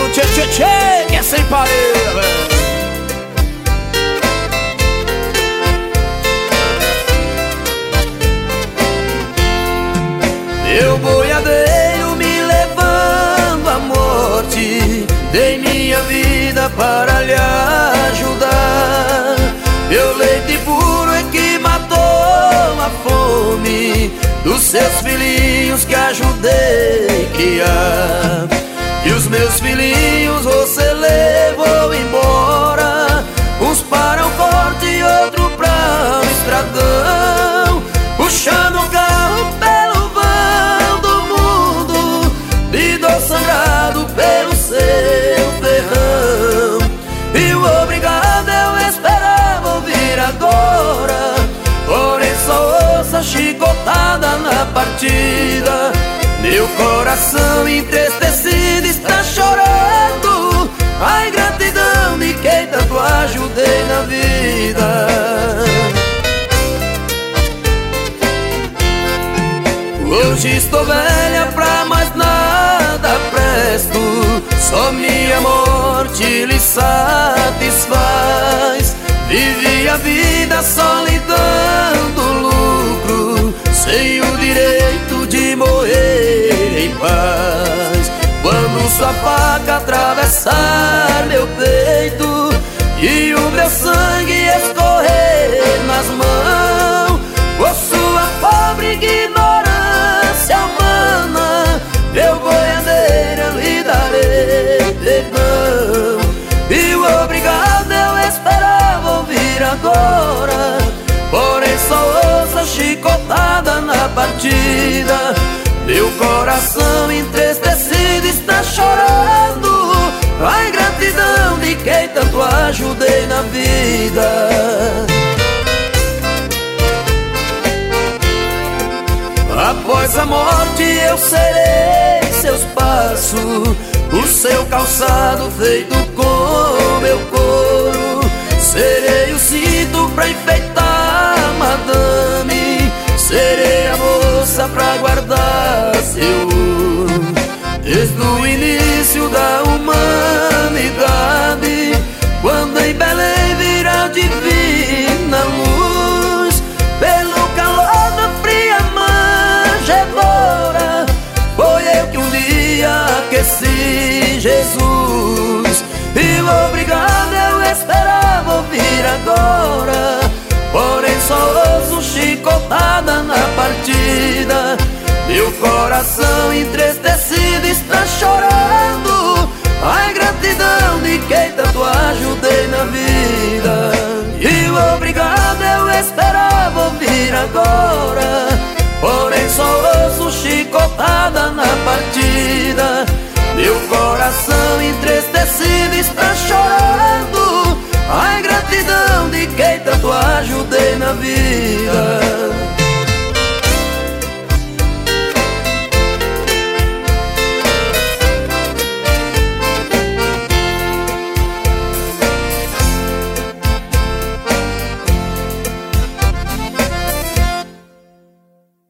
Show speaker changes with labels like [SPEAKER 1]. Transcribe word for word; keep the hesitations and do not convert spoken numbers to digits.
[SPEAKER 1] tchê tchê tchê, que é sem parede. Meu boiadeiro me levando à morte, dei minha vida para lhe ajudar. Meu leite puro é que matou a fome dos seus filhinhos que ajudei a criar. E os meus filhinhos você levou embora, uns para o corte e outro para o estradão, puxando o carro pelo vão do mundo, me dou sangrado pelo seu ferrão. E o obrigado eu esperava ouvir agora, porém só ouço a chicotada na partida. Meu coração entristecido está chorando a ingratidão de quem tanto ajudei na vida. Hoje estou velha, pra mais nada presto, só minha morte lhe satisfaz. Vivi a vida só lhe dando lucro, sem o direito de morrer em paz. Quando sua faca atravessar meu peito e o meu sangue escorrer nas mãos, por sua pobre ignorância humana, meu boiadeiro lhe darei perdão. E o obrigado eu esperava ouvir agora, porém só ouço a chicotada na partida. Meu coração entristecido está chorando a ingratidão de quem tanto ajudei na vida. Após a morte eu serei seus passos, o seu calçado feito com meu couro. Serei o cinto pra enfeitar madame, serei a moça pra guardar seu ouro. Desde o início da humanidade, quando em Belém virá divina luz, pelo calor da fria manjedoura, foi eu que um dia aqueci Jesus. E o obrigado eu esperava ouvir agora, porém só ouço chicotada na partida. Meu coração entristecido está chorando a ingratidão de quem tanto ajudei na vida. E o obrigado eu esperava ouvir agora, porém só ouço chicotada na partida. Meu coração